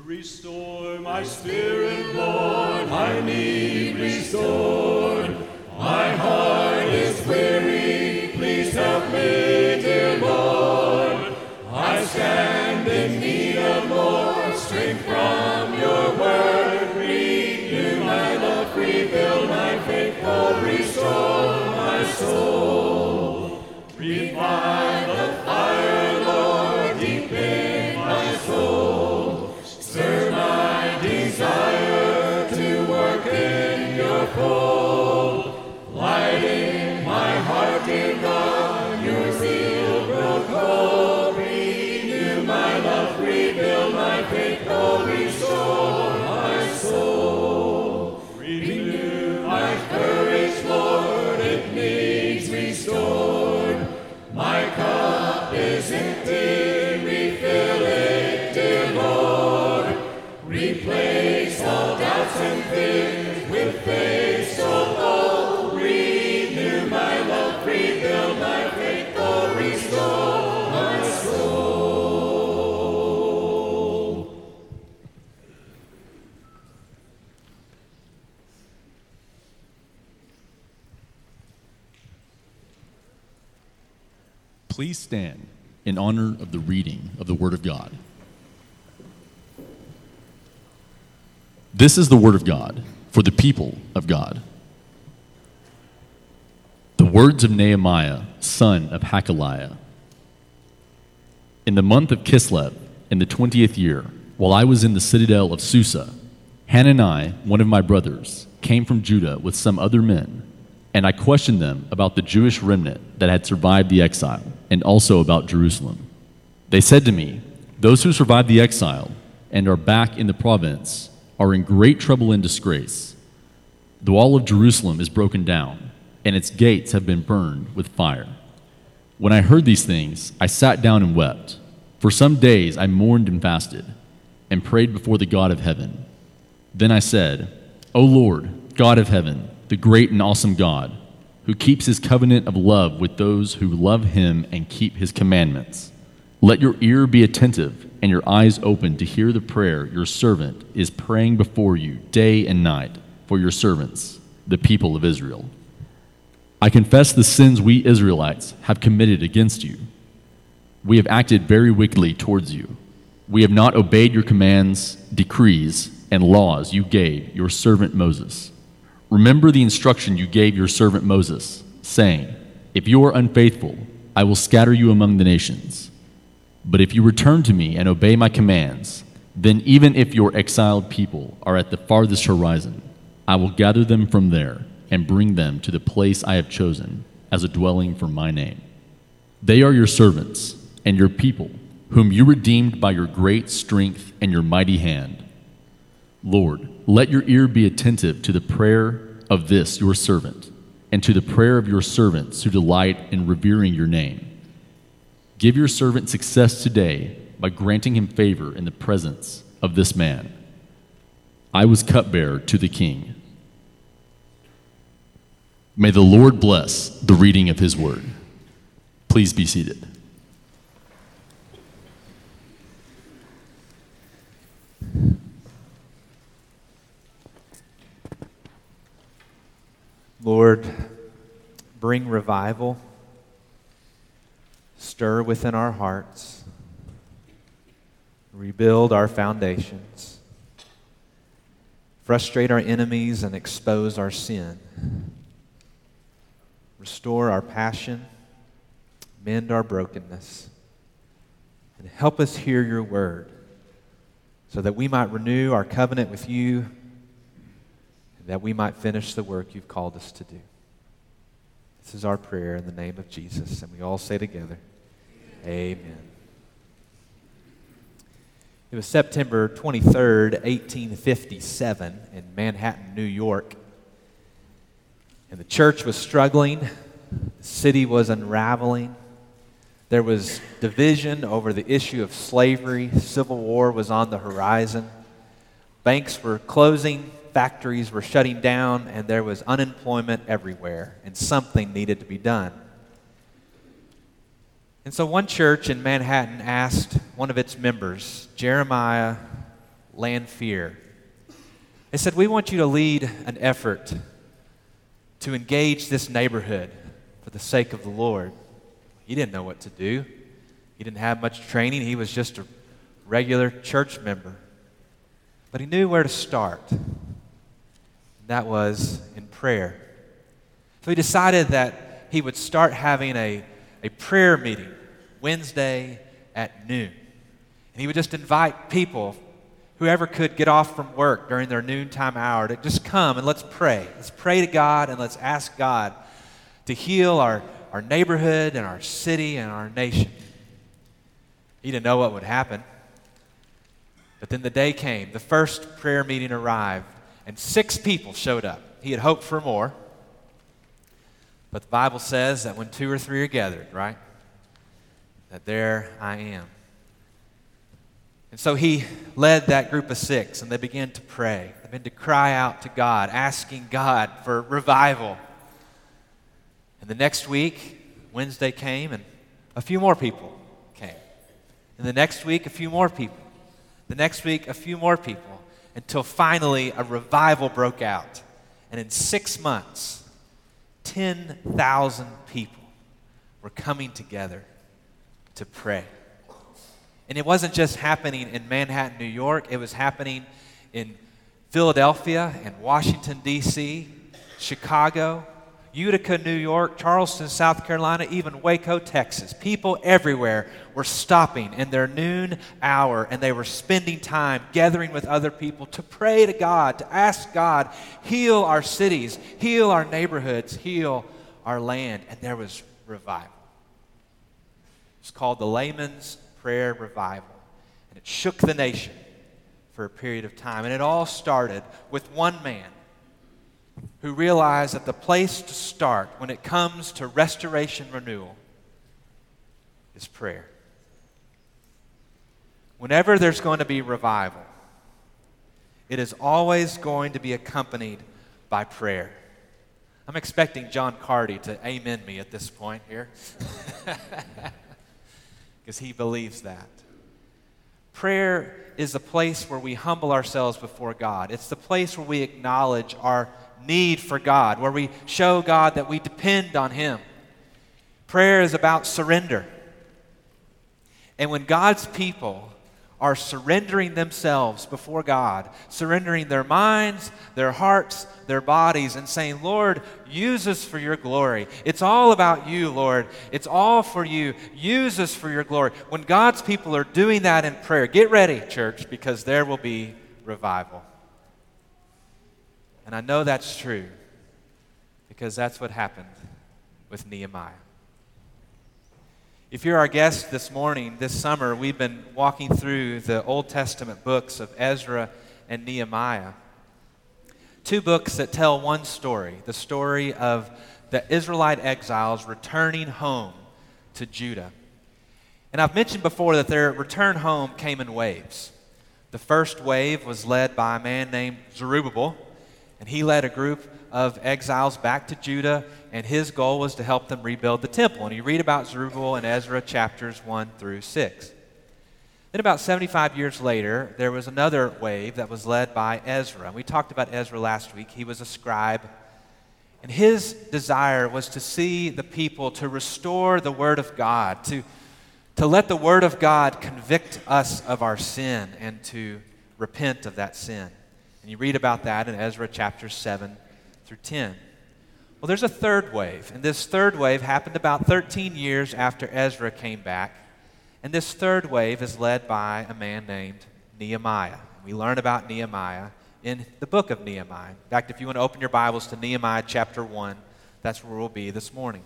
Restore my spirit, Lord, I need restored. My heart is weary, please help me, dear Lord. I stand in need of more strength from your word. Renew my love, rebuild my faith, oh, restore my soul. Revive the fire, Lord, deep in my soul. Stir my desire to work in your fold. Lighting my heart in God, your zeal grow cold. Renew my love, rebuild my faith, oh, restore my soul. Renew my courage, Lord, it needs restored. My cup is empty, refill it, dear Lord. Replace all doubts and fears with faith so bold. Renew my love, rebuild my faith, oh, restore my soul. Please stand in honor of the reading of the Word of God. This is the Word of God for the people of God. The words of Nehemiah, son of Hakaliah. In the month of Kislev, in the 20th year, while I was in the citadel of Susa, Hanani, one of my brothers, came from Judah with some other men, and I questioned them about the Jewish remnant that had survived the exile, and also about Jerusalem. They said to me, "Those who survived the exile and are back in the province are in great trouble and disgrace. The wall of Jerusalem is broken down, and its gates have been burned with fire." When I heard these things, I sat down and wept. For some days I mourned and fasted, and prayed before the God of heaven. Then I said, "O Lord, God of heaven, the great and awesome God, who keeps his covenant of love with those who love him and keep his commandments, let your ear be attentive and your eyes open to hear the prayer your servant is praying before you day and night for your servants, the people of Israel. I confess the sins we Israelites have committed against you. We have acted very wickedly towards you. We have not obeyed your commands, decrees, and laws you gave your servant Moses. Remember the instruction you gave your servant Moses, saying, 'If you are unfaithful, I will scatter you among the nations. But if you return to me and obey my commands, then even if your exiled people are at the farthest horizon, I will gather them from there and bring them to the place I have chosen as a dwelling for my name. They are your servants and your people, whom you redeemed by your great strength and your mighty hand. Lord, let your ear be attentive to the prayer of this your servant, and to the prayer of your servants who delight in revering your name. Give your servant success today by granting him favor in the presence of this man." I was cupbearer to the king. May the Lord bless the reading of his word. Please be seated. Lord, bring revival, stir within our hearts, rebuild our foundations, frustrate our enemies and expose our sin, restore our passion, mend our brokenness, and help us hear your word so that we might renew our covenant with you, that we might finish the work you've called us to do. This is our prayer in the name of Jesus, and we all say together, amen. It was September 23rd, 1857 in Manhattan, New York, and the church was struggling, the city was unraveling, there was division over the issue of slavery, civil war was on the horizon, banks were closing, factories were shutting down, and there was unemployment everywhere, and something needed to be done. And so one church in Manhattan asked one of its members, Jeremiah Lanphier. They said, we want you to lead an effort to engage this neighborhood for the sake of the Lord. He didn't know what to do. He didn't have much training. He was just a regular church member. But he knew where to start. And that was in prayer. So he decided that he would start having a prayer meeting Wednesday at noon. And he would just invite people, whoever could get off from work during their noontime hour, to just come and let's pray. Let's pray to God and let's ask God to heal our neighborhood and our city and our nation. He didn't know what would happen. But then the day came. The first prayer meeting arrived, and 6 people showed up. He had hoped for more. But the Bible says that when 2 or 3 are gathered, right, that there I am. And so he led that group of 6, and they began to pray. They began to cry out to God, asking God for revival. And the next week, Wednesday came, and a few more people came. And the next week, a few more people. The next week, a few more people, until finally a revival broke out. And in 6 months, 10,000 people were coming together to pray. And it wasn't just happening in Manhattan, New York. It was happening in Philadelphia and Washington, D.C., Chicago, Utica, New York, Charleston, South Carolina, even Waco, Texas. People everywhere were stopping in their noon hour, and they were spending time gathering with other people to pray to God, to ask God, heal our cities, heal our neighborhoods, heal our land. And there was revival. It's called the Layman's Prayer Revival, and it shook the nation for a period of time. And it all started with one man who realized that the place to start when it comes to restoration renewal is prayer. Whenever there's going to be revival, it is always going to be accompanied by prayer. I'm expecting John Carty to amen me at this point here, because he believes that. Prayer is the place where we humble ourselves before God. It's the place where we acknowledge our need for God, where we show God that we depend on Him. Prayer is about surrender. And when God's people are surrendering themselves before God, surrendering their minds, their hearts, their bodies, and saying, Lord, use us for your glory. It's all about you, Lord. It's all for you. Use us for your glory. When God's people are doing that in prayer, get ready, church, because there will be revival. And I know that's true because that's what happened with Nehemiah. If you're our guest this morning, this summer, we've been walking through the Old Testament books of Ezra and Nehemiah. 2 books that tell one story, the story of the Israelite exiles returning home to Judah. And I've mentioned before that their return home came in waves. The first wave was led by a man named Zerubbabel, and he led a group of exiles back to Judah, and his goal was to help them rebuild the temple. And you read about Zerubbabel in Ezra chapters 1 through 6. Then about 75 years later, there was another wave that was led by Ezra. And we talked about Ezra last week. He was a scribe. And his desire was to see the people, to restore the Word of God, to let the Word of God convict us of our sin and to repent of that sin. And you read about that in Ezra chapters 7 through 10. Well, there's a third wave, and this third wave happened about 13 years after Ezra came back. And this third wave is led by a man named Nehemiah. We learn about Nehemiah in the book of Nehemiah. In fact, if you want to open your Bibles to Nehemiah chapter 1, that's where we'll be this morning.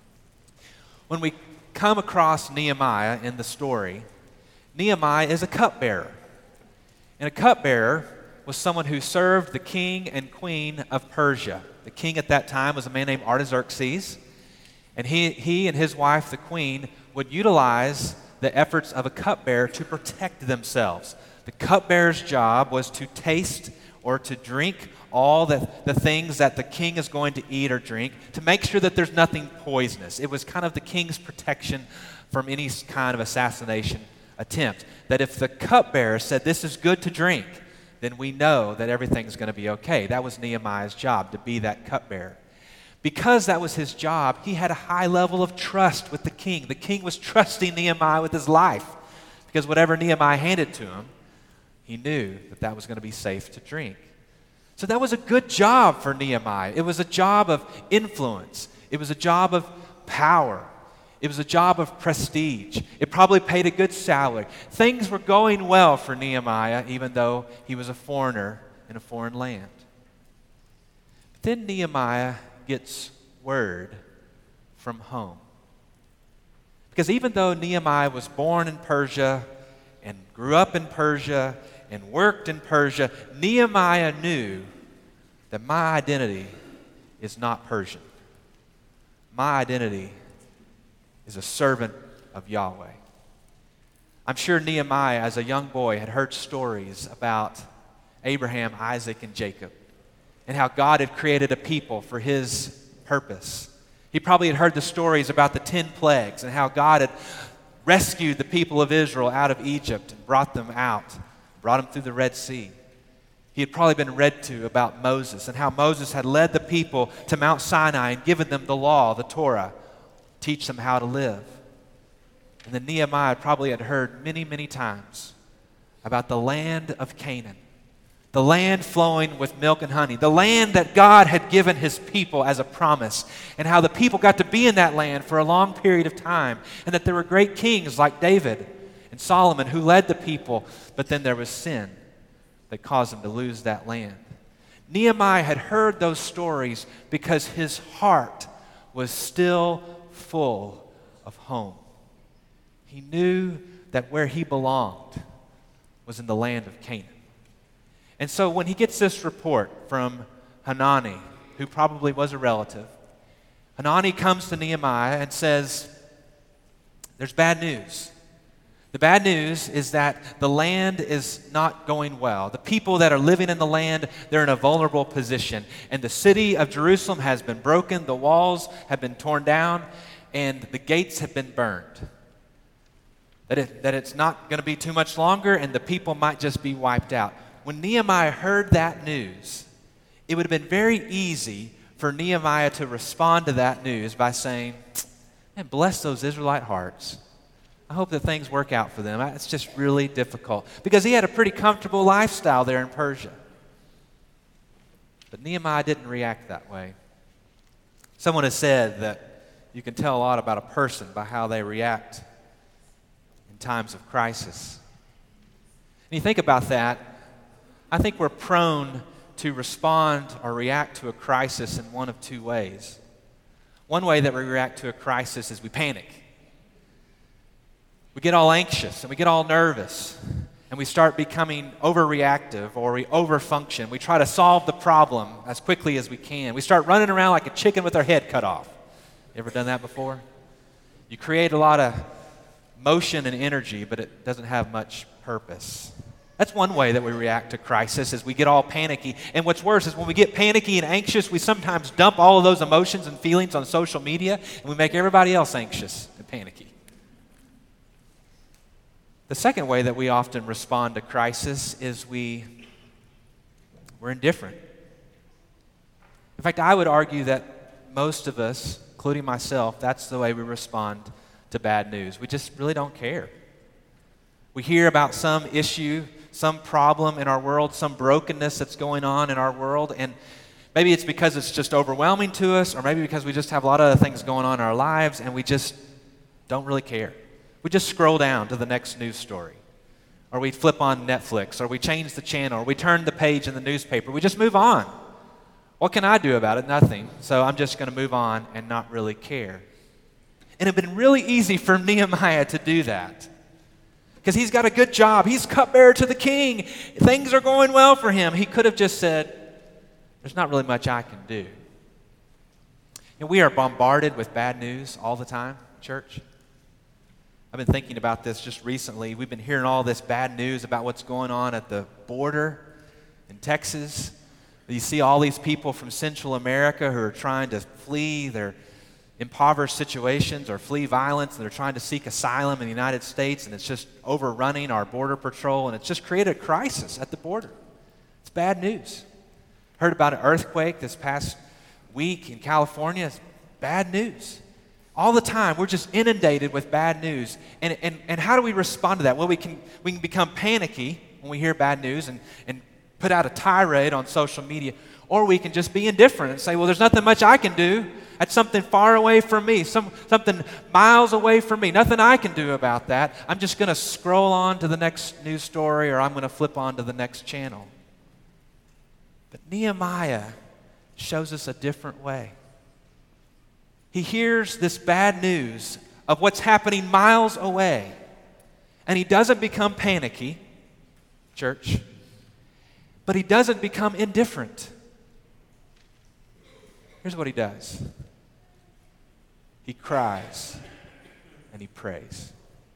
When we come across Nehemiah in the story, Nehemiah is a cupbearer. And a cupbearer was someone who served the king and queen of Persia. The king at that time was a man named Artaxerxes, and he and his wife, the queen, would utilize the efforts of a cupbearer to protect themselves. The cupbearer's job was to taste or to drink all the things that the king is going to eat or drink to make sure that there's nothing poisonous. It was kind of the king's protection from any kind of assassination attempt. That if the cupbearer said, "This is good to drink," then we know that everything's going to be okay. That was Nehemiah's job, to be that cupbearer. Because that was his job, he had a high level of trust with the king. The king was trusting Nehemiah with his life, because whatever Nehemiah handed to him, he knew that that was going to be safe to drink. So that was a good job for Nehemiah. It was a job of influence. It was a job of power. It was a job of prestige. It probably paid a good salary. Things were going well for Nehemiah, even though he was a foreigner in a foreign land. But then Nehemiah gets word from home. Because even though Nehemiah was born in Persia and grew up in Persia and worked in Persia, Nehemiah knew that my identity is not Persian. My identity is a servant of Yahweh. I'm sure Nehemiah, as a young boy, had heard stories about Abraham, Isaac, and Jacob, and how God had created a people for his purpose. He probably had heard the stories about the 10 plagues and how God had rescued the people of Israel out of Egypt and brought them out, brought them through the Red Sea. He had probably been read to about Moses and how Moses had led the people to Mount Sinai and given them the law, the Torah, teach them how to live. And then Nehemiah probably had heard many, many times about the land of Canaan, the land flowing with milk and honey, the land that God had given his people as a promise, and how the people got to be in that land for a long period of time, and that there were great kings like David and Solomon who led the people, but then there was sin that caused them to lose that land. Nehemiah had heard those stories because his heart was still full of home. He knew that where he belonged was in the land of Canaan. And so when he gets this report from Hanani, who probably was a relative, Hanani comes to Nehemiah and says, "There's bad news. The bad news is that the land is not going well. The people that are living in the land, they're in a vulnerable position. And the city of Jerusalem has been broken, the walls have been torn down, and the gates have been burned. That it's not going to be too much longer, and the people might just be wiped out." When Nehemiah heard that news, it would have been very easy for Nehemiah to respond to that news by saying, "Man, bless those Israelite hearts. I hope that things work out for them. It's just really difficult." Because he had a pretty comfortable lifestyle there in Persia. But Nehemiah didn't react that way. Someone has said that you can tell a lot about a person by how they react in times of crisis. And you think about that, I think we're prone to respond or react to a crisis in one of two ways. One way that we react to a crisis is we panic. We get all anxious and we get all nervous and we start becoming overreactive, or we overfunction. We try to solve the problem as quickly as we can. We start running around like a chicken with our head cut off. You ever done that before? You create a lot of motion and energy, but it doesn't have much purpose. That's one way that we react to crisis, is we get all panicky. And what's worse is when we get panicky and anxious, we sometimes dump all of those emotions and feelings on social media, and we make everybody else anxious and panicky. The second way that we often respond to crisis is we're indifferent. In fact, I would argue that most of us, including myself, that's the way we respond to bad news. We just really don't care. We hear about some issue, some problem in our world, some brokenness that's going on in our world, and maybe it's because it's just overwhelming to us, or maybe because we just have a lot of other things going on in our lives, and we just don't really care. We just scroll down to the next news story, or we flip on Netflix, or we change the channel, or we turn the page in the newspaper. We just move on. What can I do about it? Nothing. So I'm just going to move on and not really care. And it had been really easy for Nehemiah to do that, because he's got a good job. He's cupbearer to the king. Things are going well for him. He could have just said, "There's not really much I can do." And we are bombarded with bad news all the time, church. I've been thinking about this just recently. We've been hearing all this bad news about what's going on at the border in Texas. You see all these people from Central America who are trying to flee. They're impoverished situations or flee violence, and they're trying to seek asylum in the United States, and it's just overrunning our border patrol, and it's just created a crisis at the border. It's bad news. Heard about an earthquake this past week in California. It's bad news. All the time, we're just inundated with bad news. And how do we respond to that? Well, we can become panicky when we hear bad news and put out a tirade on social media, or we can just be indifferent and say, well, there's nothing much I can do. That's something far away from me, something miles away from me. Nothing I can do about that. I'm just going to scroll on to the next news story, or I'm going to flip on to the next channel. But Nehemiah shows us a different way. He hears this bad news of what's happening miles away, and he doesn't become panicky, church, but he doesn't become indifferent. Here's what he does. He cries and he prays.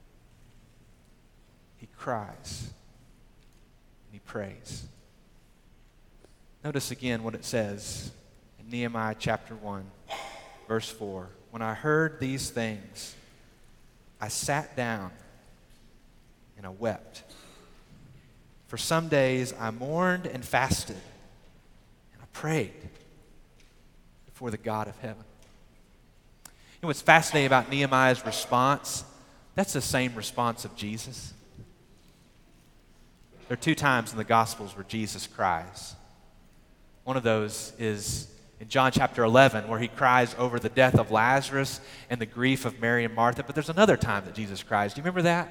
He cries and he prays. Notice again what it says in Nehemiah chapter 1, verse 4. When I heard these things, I sat down and I wept. For some days I mourned and fasted, and I prayed before the God of heaven. You know what's fascinating about Nehemiah's response? That's the same response of Jesus. There are 2 times in the Gospels where Jesus cries. One of those is in John chapter 11, where he cries over the death of Lazarus and the grief of Mary and Martha. But there's another time that Jesus cries. Do you remember that?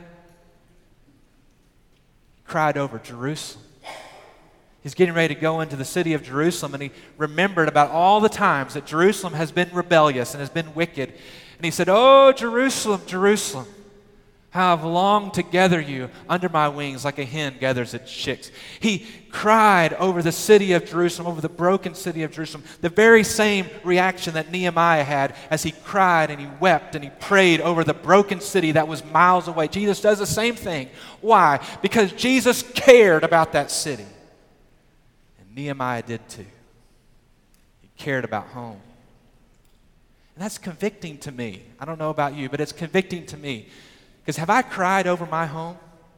He cried over Jerusalem. He's getting ready to go into the city of Jerusalem, and he remembered about all the times that Jerusalem has been rebellious and has been wicked. And he said, "Oh, Jerusalem, Jerusalem, how I've longed to gather you under my wings like a hen gathers its chicks." He cried over the city of Jerusalem, over the broken city of Jerusalem, the very same reaction that Nehemiah had as he cried and he wept and he prayed over the broken city that was miles away. Jesus does the same thing. Why? Because Jesus cared about that city. And Nehemiah did too. He cared about home. And that's convicting to me. I don't know about you, but it's convicting to me. Because have I cried over my home?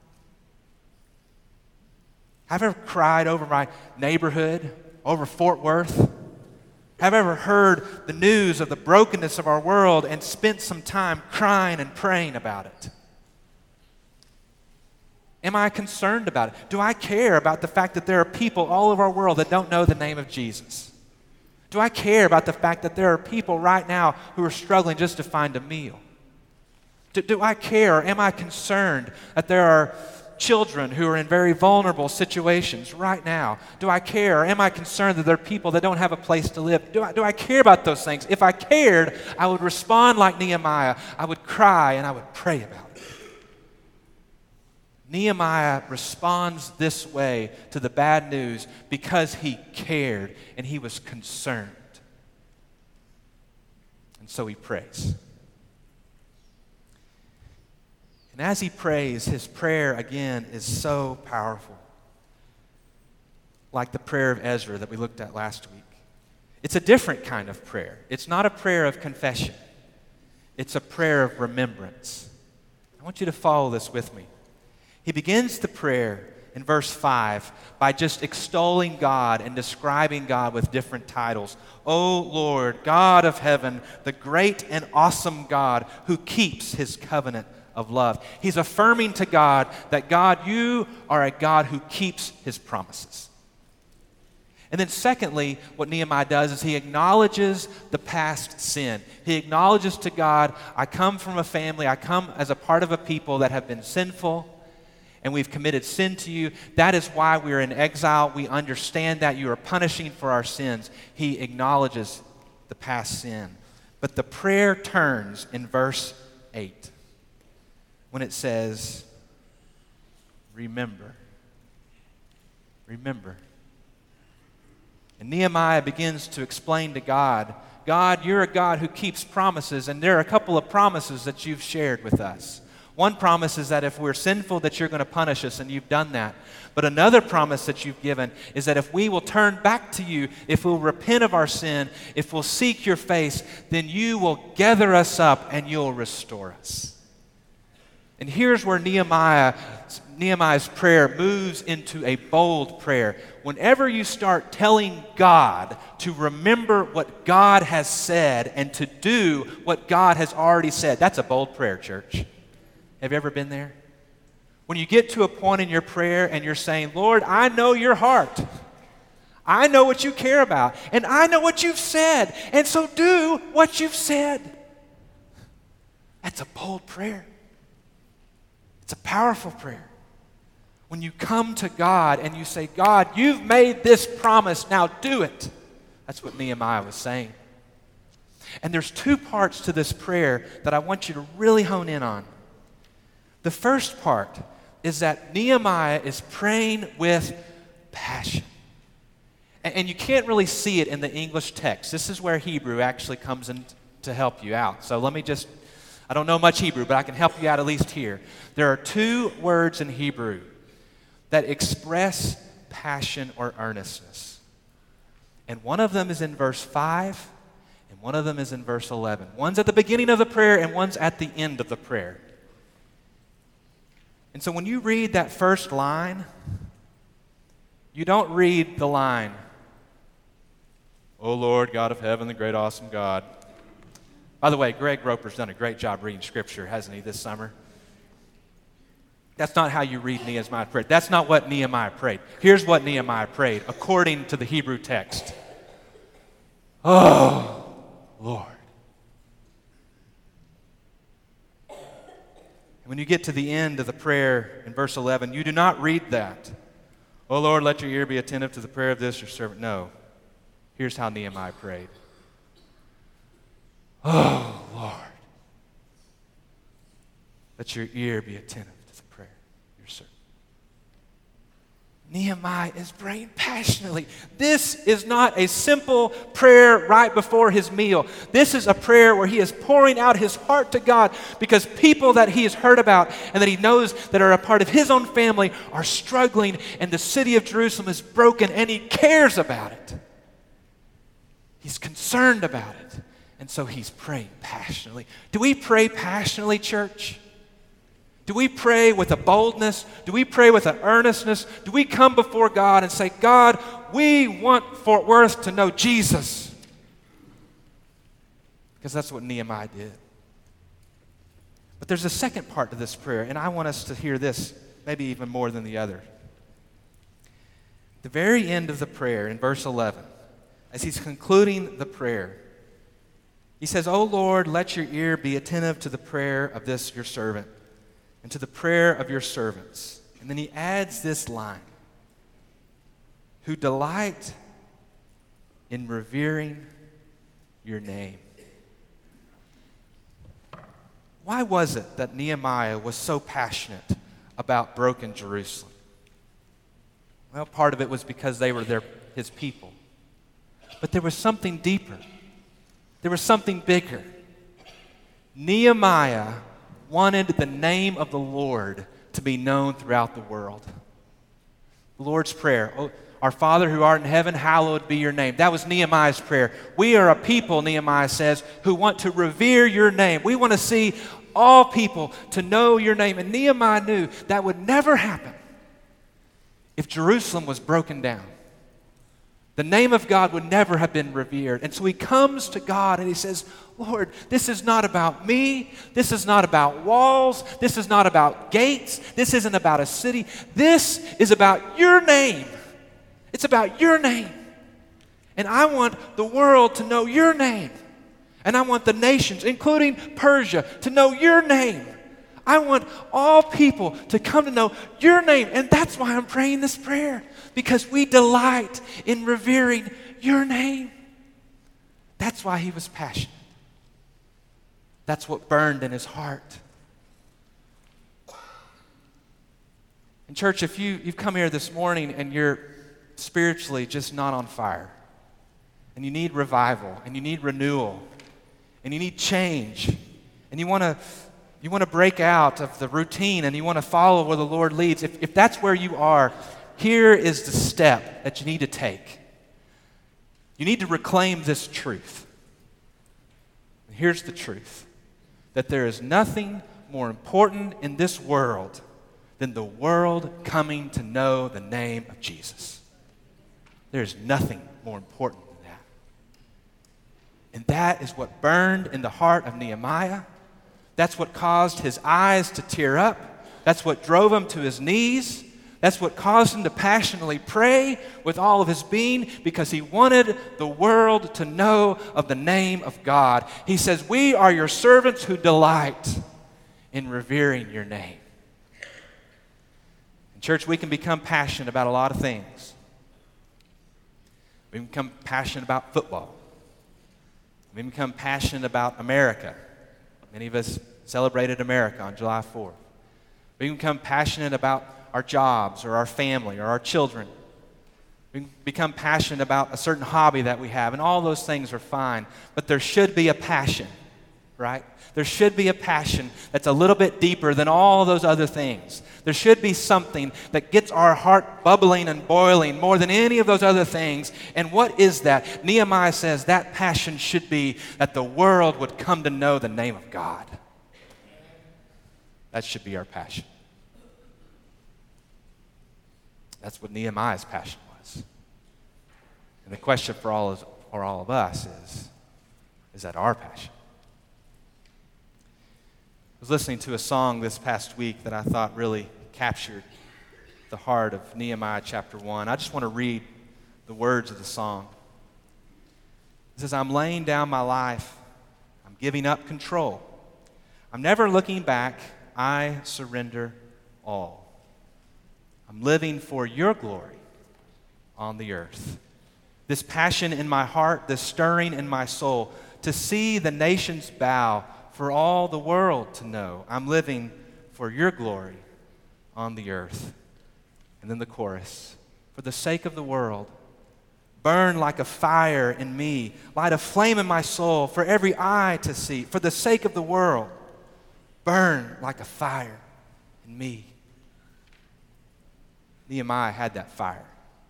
Have I ever cried over my neighborhood, over Fort Worth? Have I ever heard the news of the brokenness of our world and spent some time crying and praying about it? Am I concerned about it? Do I care about the fact that there are people all over our world that don't know the name of Jesus? Do I care about the fact that there are people right now who are struggling just to find a meal? Do I care, or am I concerned that there are children who are in very vulnerable situations right now? Do I care, or am I concerned that there are people that don't have a place to live? Do I care about those things? If I cared, I would respond like Nehemiah. I would cry and I would pray about it. Nehemiah responds this way to the bad news because he cared and he was concerned. And so he prays. And as he prays, his prayer again is so powerful. Like the prayer of Ezra that we looked at last week. It's a different kind of prayer. It's not a prayer of confession. It's a prayer of remembrance. I want you to follow this with me. He begins the prayer in verse 5 by just extolling God and describing God with different titles. O Lord, God of heaven, the great and awesome God who keeps his covenant of love. He's affirming to God that God, you are a God who keeps his promises. And then secondly, what Nehemiah does is he acknowledges the past sin. He acknowledges to God, I come from a family, I come as a part of a people that have been sinful, and we've committed sin to you. That is why we are in exile. We understand that you are punishing for our sins. He acknowledges the past sin. But the prayer turns in verse 8. When it says, remember. Remember. And Nehemiah begins to explain to God, God, you're a God who keeps promises, and there are a couple of promises that you've shared with us. One promise is that if we're sinful, that you're going to punish us, and you've done that. But another promise that you've given is that if we will turn back to you, if we'll repent of our sin, if we'll seek your face, then you will gather us up and you'll restore us. And here's where Nehemiah's prayer moves into a bold prayer. Whenever you start telling God to remember what God has said and to do what God has already said, that's a bold prayer, church. Have you ever been there? When you get to a point in your prayer and you're saying, Lord, I know your heart. I know what you care about. And I know what you've said. And so do what you've said. That's a bold prayer. It's a powerful prayer. When you come to God and you say, God, you've made this promise, now do it. That's what Nehemiah was saying. And there's two parts to this prayer that I want you to really hone in on. The first part is that Nehemiah is praying with passion. And you can't really see it in the English text. This is where Hebrew actually comes in to help you out. So I don't know much Hebrew, but I can help you out at least here. There are two words in Hebrew that express passion or earnestness. And one of them is in verse 5, and one of them is in verse 11. One's at the beginning of the prayer, and one's at the end of the prayer. And so when you read that first line, you don't read the line, "O Lord, God of heaven, the great awesome God." By the way, Greg Roper's done a great job reading Scripture, hasn't he, this summer? That's not how you read Nehemiah prayed. That's not what Nehemiah prayed. Here's what Nehemiah prayed, according to the Hebrew text. Oh, Lord. And when you get to the end of the prayer in verse 11, you do not read that. "Oh, Lord, let your ear be attentive to the prayer of this your servant." No. Here's how Nehemiah prayed. "Oh, Lord, let your ear be attentive to the prayer of your servant." Nehemiah is praying passionately. This is not a simple prayer right before his meal. This is a prayer where he is pouring out his heart to God because people that he has heard about and that he knows that are a part of his own family are struggling, and the city of Jerusalem is broken, and he cares about it. He's concerned about it. And so he's praying passionately. Do we pray passionately, church? Do we pray with a boldness? Do we pray with an earnestness? Do we come before God and say, God, we want Fort Worth to know Jesus? Because that's what Nehemiah did. But there's a second part to this prayer, and I want us to hear this maybe even more than the other. The very end of the prayer in verse 11, as he's concluding the prayer, he says, "O Lord, let your ear be attentive to the prayer of this your servant, and to the prayer of your servants." And then he adds this line, "who delight in revering your name." Why was it that Nehemiah was so passionate about broken Jerusalem? Well, part of it was because they were his people. But there was something deeper. There was something bigger. Nehemiah wanted the name of the Lord to be known throughout the world. The Lord's Prayer, "Oh, our Father who art in heaven, hallowed be your name." That was Nehemiah's prayer. We are a people, Nehemiah says, who want to revere your name. We want to see all people to know your name. And Nehemiah knew that would never happen if Jerusalem was broken down. The name of God would never have been revered. And so he comes to God and he says, "Lord, this is not about me. This is not about walls. This is not about gates. This isn't about a city. This is about your name. It's about your name. And I want the world to know your name. And I want the nations, including Persia, to know your name. I want all people to come to know your name." And that's why I'm praying this prayer, because we delight in revering your name. That's why he was passionate. That's what burned in his heart. And church, if you've come here this morning and you're spiritually just not on fire, and you need revival, and you need renewal, and you need change, and you want You want to break out of the routine and you want to follow where the Lord leads. If that's where you are, here is the step that you need to take. You need to reclaim this truth. And here's the truth, that there is nothing more important in this world than the world coming to know the name of Jesus. There's nothing more important than that. And that is what burned in the heart of Nehemiah. That's what caused his eyes to tear up. That's what drove him to his knees. That's what caused him to passionately pray with all of his being, because he wanted the world to know of the name of God. He says, "We are your servants who delight in revering your name." In church, we can become passionate about a lot of things. We can become passionate about football. We can become passionate about America. Many of us celebrated America on July 4th. We can become passionate about our jobs or our family or our children. We can become passionate about a certain hobby that we have, and all those things are fine. But there should be a passion, right? There should be a passion that's a little bit deeper than all those other things. There should be something that gets our heart bubbling and boiling more than any of those other things. And what is that? Nehemiah says that passion should be that the world would come to know the name of God. That should be our passion. That's what Nehemiah's passion was. And the question for all of us is that our passion? I was listening to a song this past week that I thought really captured the heart of Nehemiah chapter 1. I just want to read the words of the song. It says, "I'm laying down my life. I'm giving up control. I'm never looking back. I surrender all. I'm living for your glory on the earth. This passion in my heart, this stirring in my soul, to see the nations bow, for all the world to know. I'm living for your glory on the earth." And then the chorus, "For the sake of the world, burn like a fire in me, light a flame in my soul for every eye to see. For the sake of the world, burn like a fire in me." Nehemiah had that fire.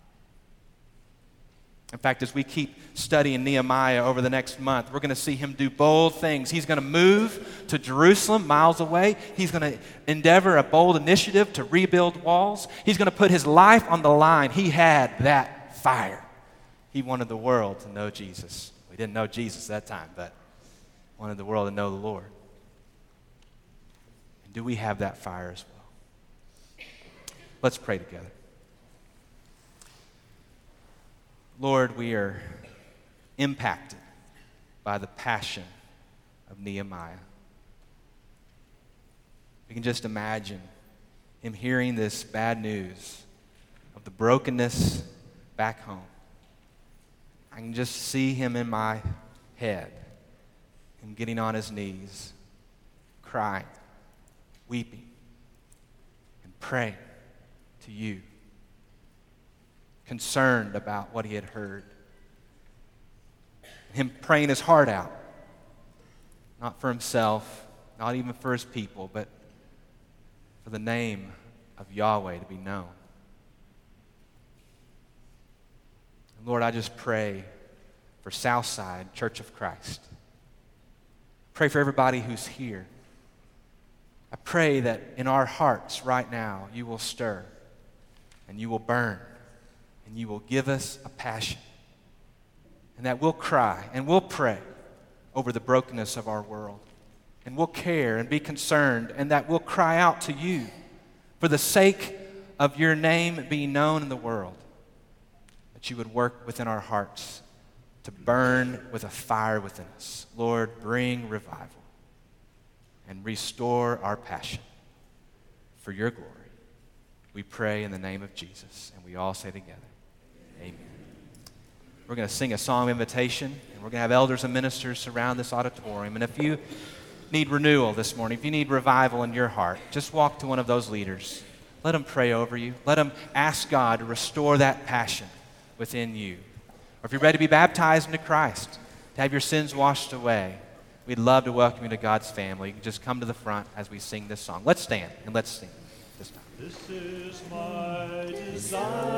In fact, as we keep studying Nehemiah over the next month, we're going to see him do bold things. He's going to move to Jerusalem, miles away. He's going to endeavor a bold initiative to rebuild walls. He's going to put his life on the line. He had that fire. He wanted the world to know Jesus. We didn't know Jesus at that time, but wanted the world to know the Lord. And do we have that fire as well? Let's pray together. Lord, we are impacted by the passion of Nehemiah. We can just imagine him hearing this bad news of the brokenness back home. I can just see him in my head, him getting on his knees, crying, weeping, and praying to you, concerned about what he had heard. Him praying his heart out, not for himself, not even for his people, but for the name of Yahweh to be known. Lord, I just pray for Southside Church of Christ. Pray for everybody who's here. I pray that in our hearts right now, you will stir and you will burn and you will give us a passion, and that we'll cry and we'll pray over the brokenness of our world, and we'll care and be concerned, and that we'll cry out to you for the sake of your name being known in the world, that you would work within our hearts to burn with a fire within us. Lord, bring revival and restore our passion for your glory. We pray in the name of Jesus, and we all say together, amen. We're going to sing a song of invitation, and we're going to have elders and ministers surround this auditorium. And if you need renewal this morning, if you need revival in your heart, just walk to one of those leaders. Let them pray over you. Let them ask God to restore that passion within you. Or if you're ready to be baptized into Christ, to have your sins washed away, we'd love to welcome you to God's family. You can just come to the front as we sing this song. Let's stand and let's sing this time. This is my desire.